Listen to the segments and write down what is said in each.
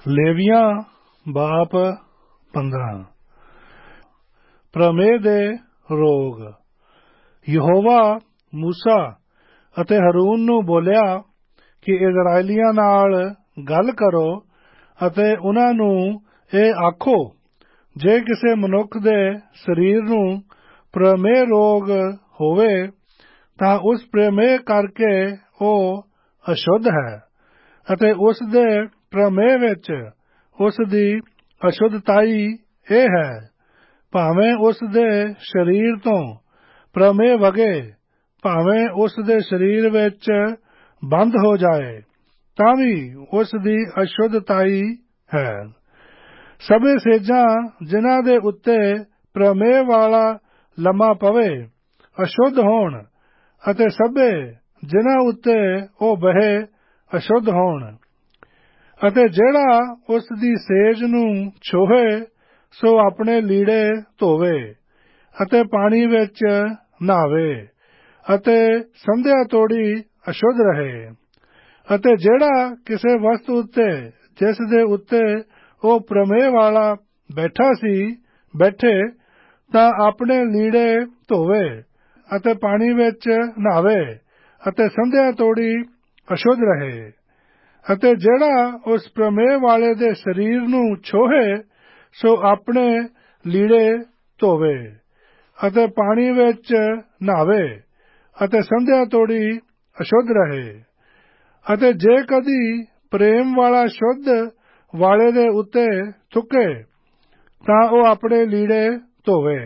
ਲੇਵੀਆਂ ਬਾਪ 15। ਪ੍ਰਮੇਹ ਦੇ ਰੋਗ। ਯਹੋਵਾ ਮੂਸਾ ਅਤੇ ਹਰੂਨ ਨੂੰ ਬੋਲਿਆ ਕਿ ਇਜ਼ਰਾਈਲੀਆਂ ਨਾਲ ਗੱਲ ਕਰੋ ਅਤੇ ਉਹਨਾਂ ਨੂੰ ਇਹ ਆਖੋ, ਜੇ ਕਿਸੇ ਮਨੁੱਖ ਦੇ ਸਰੀਰ ਨੂੰ ਪ੍ਰਮੇਹ ਰੋਗ ਹੋਵੇ ਤਾਂ ਉਸ ਪ੍ਰਮੇਹ ਕਰਕੇ ਉਹ ਅਸ਼ੁੱਧ ਹੈ ਅਤੇ ਉਸ ਦੇ ਪ੍ਰਮੇਹ ਵਿੱਚ ਉਸ ਦੀ ਅਸ਼ੁੱਧਤਾਈ ਇਹ ਹੈ, ਭਾਵੇਂ ਉਸ ਦੇ ਸਰੀਰ ਤੋਂ ਪ੍ਰਮੇਹ ਵਗੇ, ਭਾਵੇਂ ਉਸ ਦੇ ਸਰੀਰ ਵਿੱਚ ਬੰਦ ਹੋ ਜਾਏ, ਤਾਂ ਵੀ ਉਸ ਦੀ ਅਸ਼ੁੱਧਤਾਈ ਹੈ। ਸਭੇ ਸੇਜਾਂ ਜਿਨ੍ਹਾਂ ਦੇ ਉੱਤੇ ਪ੍ਰਮੇਹ ਵਾਲਾ ਲੰਮਾ ਪਵੇ ਅਸ਼ੁੱਧ ਹੋਣ, ਅਤੇ ਸਭੇ ਜਿਨ੍ਹਾਂ ਉੱਤੇ ਉਹ ਬਹੇ ਅਸ਼ੁੱਧ ਹੋਣ। ਅਤੇ ਜਿਹੜਾ ਉਸ ਦੀ ਸੇਜ ਨੂੰ ਛੋਹੇ ਸੋ ਆਪਣੇ ਲੀੜੇ ਧੋਵੇ ਅਤੇ ਪਾਣੀ ਵਿੱਚ ਨਹਾਵੇ ਅਤੇ ਸੰਧਿਆ ਤੋੜੀ ਅਸ਼ੁੱਧ ਰਹੇ। ਅਤੇ ਜਿਹੜਾ ਕਿਸੇ ਵਸਤੂ ਉੱਤੇ ਜਿਸ ਦੇ ਉੱਤੇ ਉਹ ਪ੍ਰਮੇਹ ਵਾਲਾ ਬੈਠਾ ਸੀ ਬੈਠੇ, ਤਾਂ ਆਪਣੇ ਲੀੜੇ ਧੋਵੇ ਅਤੇ ਪਾਣੀ ਵਿੱਚ ਨਹਾਵੇ ਅਤੇ ਸੰਧਿਆ ਤੋੜੀ ਅਸ਼ੁੱਧ ਰਹੇ। ਅਤੇ ਜਿਹੜਾ ਉਸ ਪ੍ਰਮੇਹ ਵਾਲੇ ਦੇ ਸਰੀਰ ਨੂੰ ਛੋਹੇ ਸੋ ਆਪਣੇ ਲੀੜੇ ਧੋਵੇ ਅਤੇ ਪਾਣੀ ਵਿੱਚ ਨਹਾਵੇ ਅਤੇ ਸੰਧਿਆ ਤੋੜੀ ਅਸ਼ੁੱਧ ਰਹੇ। ਅਤੇ ਜੇ ਕਦੀ ਪ੍ਰੇਮ ਵਾਲਾ ਸ਼ੁੱਧ ਵਾਲੇ ਦੇ ਉੱਤੇ ਥੁੱਕੇ ਤਾਂ ਉਹ ਆਪਣੇ ਲੀੜੇ ਧੋਵੇ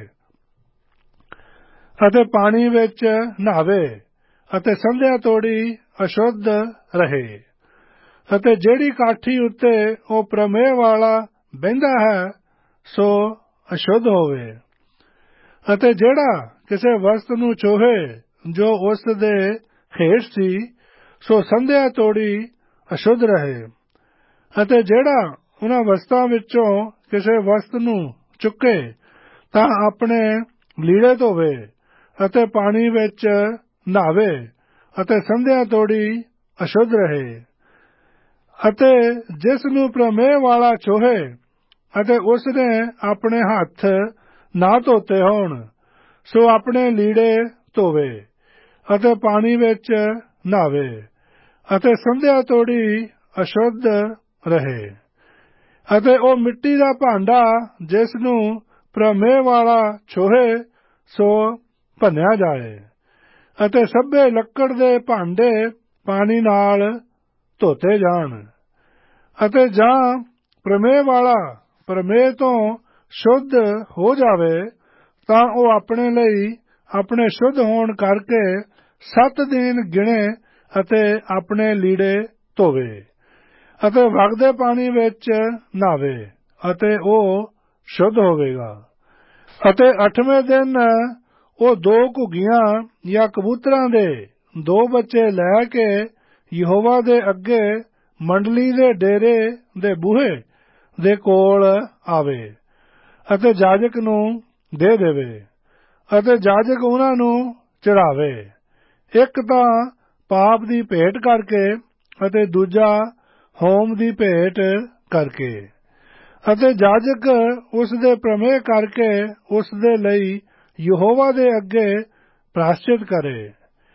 ਅਤੇ ਪਾਣੀ ਵਿੱਚ ਨਹਾਵੇ ਅਤੇ ਸੰਧਿਆ ਤੋੜੀ ਅਸ਼ੁੱਧ ਰਹੇ। ਅਤੇ ਜਿਹੜੀ ਕਾਠੀ ਉੱਤੇ ਉਹ ਪ੍ਰਮੇਹ ਵਾਲਾ ਬਹਿੰਦਾ ਹੈ ਸੋ ਅਸ਼ੁੱਧ ਹੋਵੇ। ਅਤੇ ਜਿਹੜਾ ਕਿਸੇ ਵਸਤ ਨੂੰ ਛੋਹੇ ਜੋ ਉਸ ਦੇ ਹੇਠ ਸੀ ਸੋ ਸੰਧਿਆ ਤੋੜੀ ਅਸ਼ੁੱਧ ਰਹੇ। ਅਤੇ ਜਿਹੜਾ ਉਹਨਾਂ ਵਸਤਾਂ ਵਿੱਚੋਂ ਕਿਸੇ ਵਸਤ ਨੂੰ ਚੁੱਕੇ ਤਾਂ ਆਪਣੇ ਲੀੜੇ ਧੋਵੇ ਅਤੇ ਪਾਣੀ ਵਿੱਚ ਨਹਾਵੇ ਅਤੇ ਸੰਧਿਆ ਤੋੜੀ ਅਸ਼ੁੱਧ ਰਹੇ। ਅਤੇ ਜਿਸ ਨੂੰ ਪ੍ਰਮੇਹ ਵਾਲਾ ਛੋਹੇ ਅਤੇ ਉਸ ਨੇ ਆਪਣੇ ਹੱਥ ਨਾ ਧੋਤੇ ਹੋਣ ਸੋ ਆਪਣੇ ਲੀੜੇ ਧੋਵੇ ਅਤੇ ਪਾਣੀ ਵਿੱਚ ਨਹਾਵੇ ਅਤੇ ਸੰਧਿਆ ਤੋੜੀ ਅਸ਼ੁੱਧ ਰਹੇ। ਅਤੇ ਉਹ ਮਿੱਟੀ ਦਾ ਭਾਂਡਾ ਜਿਸ ਨੂੰ ਪ੍ਰਮੇਹ ਵਾਲਾ ਛੋਹੇ ਸੋ ਭੰਨਿਆ ਜਾਏ। ਅਤੇ ਸਭੇ ਲੱਕੜ ਦੇ ਭਾਂਡੇ ਪਾਣੀ ਨਾਲ ਧੋਤੇ ਜਾਣ। ਅਤੇ ਜਾਂ ਪ੍ਰਮੇਹ ਵਾਲਾ ਪ੍ਰਮੇਹ ਤੋਂ ਸ਼ੁੱਧ ਹੋ ਜਾਵੇ ਤਾਂ ਉਹ ਆਪਣੇ ਲਈ ਆਪਣੇ ਸ਼ੁੱਧ ਹੋਣ ਕਰਕੇ 7 ਦਿਨ ਗਿਣੇ ਅਤੇ ਆਪਣੇ ਲੀੜੇ ਧੋਵੇ ਅਤੇ ਵਗਦੇ ਪਾਣੀ ਵਿੱਚ ਨਹਾਵੇ ਅਤੇ ਉਹ ਸ਼ੁੱਧ ਹੋਵੇਗਾ। ਅਤੇ 8ਵੇਂ ਦਿਨ ਉਹ 2 ਘੁੱਗੀਆਂ ਜਾਂ ਕਬੂਤਰਾਂ ਦੇ 2 ਬੱਚੇ ਲੈ ਕੇ ਯਹੋਵਾ ਦੇ ਅੱਗੇ ਮੰਡਲੀ ਦੇ ਡੇਰੇ ਦੇ ਬੂਹੇ ਦੇ ਕੋਲ ਆਵੇ ਅਤੇ ਜਾਜਕ ਨੂੰ ਦੇ ਦੇਵੇ ਅਤੇ ਜਾਜਕ ਉਹਨਾਂ ਨੂੰ ਚੜ੍ਹਾਵੇ, ਇੱਕ ਤਾਂ ਪਾਪ ਦੀ ਭੇਟ ਕਰਕੇ ਅਤੇ ਦੂਜਾ ਹੋਮ ਦੀ ਭੇਟ ਕਰਕੇ। ਅਤੇ ਜਾਜਕ ਉਸ ਦੇ ਪ੍ਰਮੇਹ ਕਰਕੇ ਉਸ ਦੇ ਲਈ ਯਹੋਵਾ ਦੇ ਅੱਗੇ ਪ੍ਰਾਸ਼ਚਿਤ ਕਰੇ।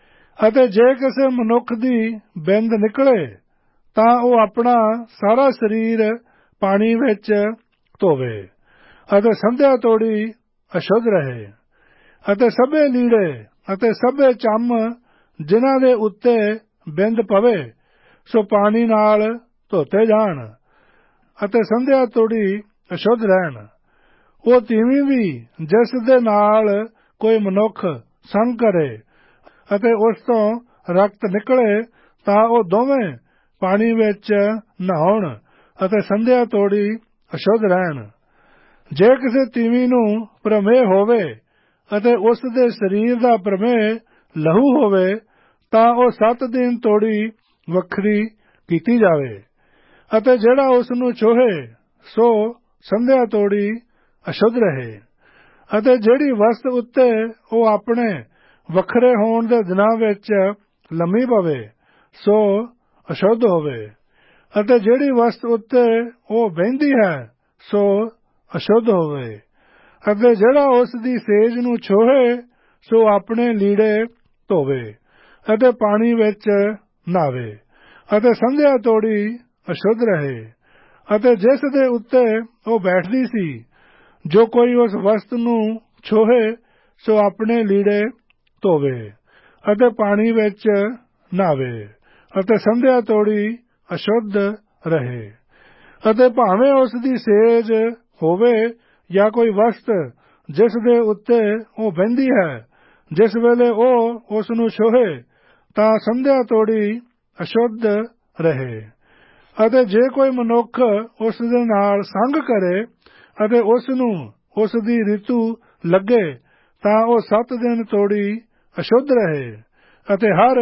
ਅਤੇ ਜੇ ਕਿਸੇ ਮਨੁੱਖ ਦੀ ਬਿੰਦ ਨਿਕਲੇ ਤਾਂ ਉਹ ਆਪਣਾ ਸਾਰਾ ਸਰੀਰ ਪਾਣੀ ਵਿੱਚ ਧੋਵੇ ਅਤੇ ਸੰਧਿਆ ਤੋੜੀ ਅਸ਼ੁੱਧ ਰਹੇ। ਅਤੇ ਸਭੇ ਲੀੜੇ ਅਤੇ ਸਭੇ ਚੰਮ ਜਿਨ੍ਹਾਂ ਦੇ ਉੱਤੇ ਬਿੰਦ ਪਵੇ ਸੋ ਪਾਣੀ ਨਾਲ ਧੋਤੇ ਜਾਣ ਅਤੇ ਸੰਧਿਆ ਤੋੜੀ ਅਸ਼ੁੱਧ ਰਹਿਣ। ਉਹ ਤੀਵੀਂ ਵੀ ਜਿਸ ਦੇ ਨਾਲ ਕੋਈ ਮਨੁੱਖ ਸੰਗ ਕਰੇ ਅਤੇ ਉਸ ਤੋਂ ਰਕਤ ਨਿਕਲੇ ਤਾਂ ਉਹ ਦੋਵੇਂ ਪਾਣੀ ਵਿੱਚ ਨਹਾਉਣ ਅਤੇ ਸੰਧਿਆ ਤੋੜੀ ਅਸ਼ੁੱਧ ਰਹਿਣ। ਜੇ ਕਿਸੇ ਤੀਵੀਂ ਨੂੰ ਪ੍ਰਮੇਹ ਹੋਵੇ ਅਤੇ ਉਸ ਦੇ ਸਰੀਰ ਦਾ ਪ੍ਰਮੇਹ ਲਹੂ ਹੋਵੇ ਤਾਂ ਉਹ 7 ਦਿਨ ਤੋੜੀ ਵੱਖਰੀ ਕੀਤੀ ਜਾਵੇ। ਅਤੇ ਜਿਹੜਾ ਉਸ ਨੂੰ ਛੋਹੇ ਸੋ ਸੰਧਿਆ ਤੋੜੀ ਅਸ਼ੁੱਧ ਰਹੇ। ਅਤੇ ਜਿਹੜੀ ਵਸਤ ਉੱਤੇ ਉਹ ਆਪਣੇ ਵੱਖਰੇ ਹੋਣ ਦੇ ਦਿਨਾਂ ਵਿੱਚ ਲੰਮੀ ਪਵੇ ਸੋ ਅਸ਼ੁੱਧ ਹੋਵੇ। ਅਤੇ ਜਿਹੜੀ ਵਸਤ ਉੱਤੇ ਉਹ ਬਹਿੰਦੀ ਹੈ ਸੋ ਅਸ਼ੁੱਧ ਹੋਵੇ, ਅਤੇ ਜਿਹੜਾ ਉਸ ਦੀ ਸੇਜ ਨੂੰ ਛੋਹੇ ਸੋ ਆਪਣੇ ਲੀੜੇ ਧੋਵੇ ਅਤੇ ਪਾਣੀ ਵਿੱਚ ਨਹਾਵੇ ਅਤੇ ਸੰਧਿਆ ਤੋੜੀ ਅਸ਼ੁੱਧ ਰਹੇ। ਅਤੇ ਜਿਸ ਦੇ ਉੱਤੇ ਉਹ ਬੈਠਦੀ ਸੀ, ਜੋ ਕੋਈ ਉਸ ਵਸਤ ਨੂੰ ਛੋਹੇ ਸੋ ਆਪਣੇ ਲੀੜੇ ਧੋਵੇ ਅਤੇ ਪਾਣੀ ਵਿੱਚ ਨਹਾਵੇ ਅਤੇ ਸੰਧਿਆ ਤੋੜੀ ਅਸ਼ੁੱਧ ਰਹੇ। ਅਤੇ ਭਾਵੇਂ ਉਸ ਦੀ ਸੇਜ ਹੋਵੇ ਜਾਂ ਕੋਈ ਵਸਤ ਜਿਸ ਦੇ ਉੱਤੇ ਉਹ ਬਹਿੰਦੀ ਹੈ, ਜਿਸ ਵੇਲੇ ਉਹ ਉਸ ਨੂੰ ਛੋਹੇ ਤਾਂ ਸੰਧਿਆ ਤੋੜੀ ਅਸ਼ੁੱਧ ਰਹੇ। ਅਤੇ ਜੇ ਕੋਈ ਮਨੁੱਖ ਉਸ ਦੇ ਨਾਲ ਸੰਗ ਕਰੇ ਅਤੇ ਉਸ ਨੂੰ ਉਸ ਦੀ ਰਿਤੂ ਲੱਗੇ ਤਾਂ ਉਹ 7 ਦਿਨ ਤੋੜੀ ਅਸ਼ੁੱਧ ਰਹੇ। ਅਤੇ ਹਰ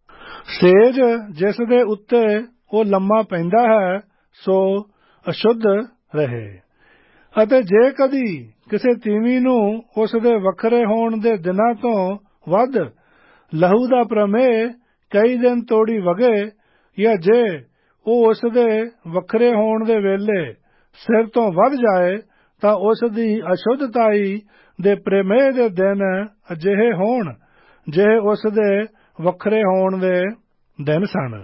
ਸੇਜ ਜਿਸ ਦੇ ਉੱਤੇ ਉਹ ਲੰਮਾ ਪੈਂਦਾ ਹੈ ਸੋ ਅਸ਼ੁੱਧ ਰਹੇ। ਅਤੇ ਜੇ ਕਦੀ ਕਿਸੇ ਤੀਵੀਂ ਨੂੰ ਉਸ ਦੇ ਵੱਖਰੇ ਹੋਣ ਦੇ ਦਿਨਾਂ ਤੋਂ ਵੱਧ ਲਹੂ ਦਾ ਪ੍ਰਮੇਹ ਕਈ ਦਿਨ ਤੋੜੀ ਵਗੇ, ਜਾਂ ਜੇ ਉਹ ਉਸ ਦੇ ਵੱਖਰੇ ਹੋਣ ਦੇ ਵੇਲੇ ਸਿਰ ਤੋਂ ਵੱਧ ਜਾਏ ਤਾਂ ਉਸ ਦੀ ਅਸ਼ੁੱਧਤਾਈ ਦੇ ਪ੍ਰਮੇਹ ਦੇ ਦਿਨ ਅਜਿਹੇ ਹੋਣ ਜਿਹੇ ਉਸ ਦੇ ਵੱਖਰੇ ਹੋਣ ਦੇ ਦਿਨ ਸਨ,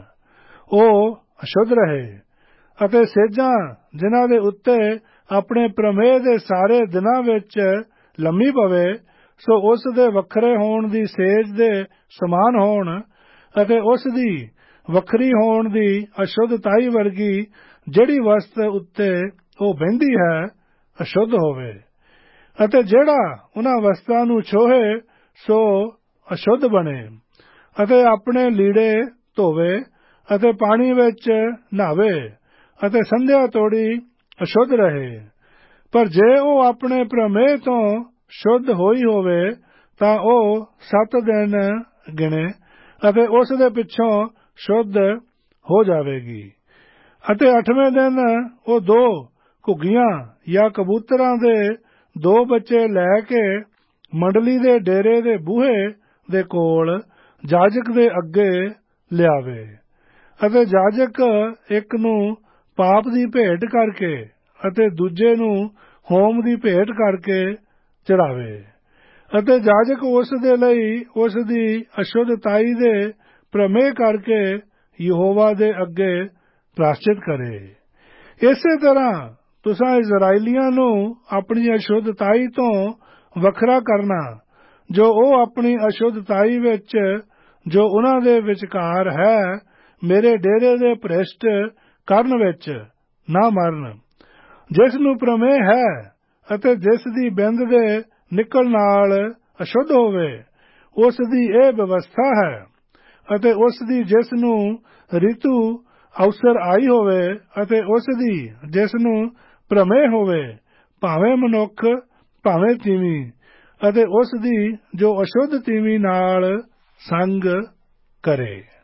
ਉਹ ਅਸ਼ੁੱਧ ਰਹੇ। ਅਤੇ ਸੇਜਾਂ ਜਿਨ੍ਹਾਂ ਦੇ ਉੱਤੇ ਆਪਣੇ ਪ੍ਰਮੇਹ ਦੇ ਸਾਰੇ ਦਿਨਾਂ ਵਿੱਚ ਲੰਮੀ ਪਵੇ ਸੋ ਉਸ ਦੇ ਵੱਖਰੇ ਹੋਣ ਦੀ ਸੇਜ ਦੇ ਸਮਾਨ ਹੋਣ ਅਤੇ ਉਸ ਦੀ ਵੱਖਰੀ ਹੋਣ ਦੀ ਅਸ਼ੁੱਧਤਾਈ ਵਰਗੀ ਜਿਹੜੀ ਵਸਤ ਉੱਤੇ ਉਹ ਬਹਿੰਦੀ ਹੈ ਅਸ਼ੁੱਧ ਹੋਵੇ। ਅਤੇ ਜਿਹੜਾ ਉਹਨਾਂ ਵਸਤਾਂ ਨੂੰ ਛੋਹੇ ਸੋ ਅਸ਼ੁੱਧ ਬਣੇ ਅਤੇ ਆਪਣੇ ਲੀੜੇ ਧੋਵੇ ਅਤੇ ਪਾਣੀ ਵਿੱਚ ਨਹਾਵੇ ਅਤੇ ਸੰਧਿਆ ਤੋੜੀ ਅਸ਼ੁੱਧ ਰਹੇ। ਪਰ ਜੇ ਉਹ ਆਪਣੇ ਪ੍ਰਮੇਹ ਤੋਂ ਸ਼ੁੱਧ ਹੋਈ ਹੋਵੇ ਤਾਂ ਉਹ 7 ਦਿਨ ਗਿਣੇ ਅਤੇ ਉਸ ਦੇ ਪਿੱਛੋਂ ਸ਼ੁੱਧ ਹੋ ਜਾਵੇਗੀ। ਅਤੇ 8ਵੇਂ ਦਿਨ ਉਹ 2 ਘੁੱਗੀਆਂ ਜਾਂ ਕਬੂਤਰਾਂ ਦੇ 2 ਬੱਚੇ ਲੈ ਕੇ ਮੰਡਲੀ ਦੇ ਡੇਰੇ ਦੇ ਬੂਹੇ ਦੇ ਕੋਲ ਜਾਜਕ ਦੇ ਅੱਗੇ ਲਿਆਵੇ। ਅਤੇ ਜਾਜਕ ਇੱਕ ਨੂੰ ਪਾਪ ਦੀ ਭੇਟ ਕਰਕੇ ਅਤੇ ਦੂਜੇ ਨੂੰ ਹੋਮ ਦੀ ਭੇਟ ਕਰਕੇ ਚੜਾਵੇ। ਅਤੇ ਜਾਜਕ ਉਸ ਦੇ ਲਈ ਉਸ ਦੀ ਅਸ਼ੁੱਧਤਾਈ ਦੇ ਪ੍ਰਮੇਹ ਕਰਕੇ ਯਹੋਵਾ ਦੇ ਅੱਗੇ ਪ੍ਰਾਸ਼ਚਿਤ ਕਰੇ। ਇਸੇ ਤਰ੍ਹਾਂ ਤੁਸਾਂ ਇਜ਼ਰਾਈਲੀਆਂ ਨੂੰ ਆਪਣੀ ਅਸ਼ੁੱਧਤਾਈ ਤੋਂ ਵੱਖਰਾ ਕਰਨਾ, ਜੋ ਉਹ ਆਪਣੀ ਅਸ਼ੁੱਧਤਾਈ ਵਿੱਚ ਜੋ ਉਹਨਾਂ ਦੇ ਵਿਚਕਾਰ ਹੈ ਮੇਰੇ ਡੇਰੇ ਦੇ ਭ੍ਰਿਸ਼ਟ ਕਰਨ ਵਿੱਚ ਨਾ ਮਰਨ। ਜਿਸ ਨੂੰ ਪ੍ਰਮੇਹ ਹੈ ਅਤੇ ਜਿਸ ਦੀ ਬਿੰਦ ਦੇ ਨਿਕਲ ਨਾਲ ਅਸ਼ੁੱਧ ਹੋਵੇ, ਉਸ ਦੀ ਇਹ ਵਿਵਸਥਾ ਹੈ। ਅਤੇ ਉਸ ਦੀ ਜਿਸ ਨੂੰ ਰਿਤੂ ਅਵਸਰ ਆਈ ਹੋਵੇ ਅਤੇ ਉਸ ਦੀ ਜਿਸ ਨੂੰ ਪ੍ਰਮੇਹ ਹੋਵੇ, ਭਾਵੇਂ ਮਨੁੱਖ ਭਾਵੇਂ ਤੀਵੀਂ, ਅਤੇ ਉਸ ਦੀ ਜੋ ਅਸ਼ੁੱਧ ਤੀਵੀਂ ਨਾਲ ਸੰਗ ਕਰੇ।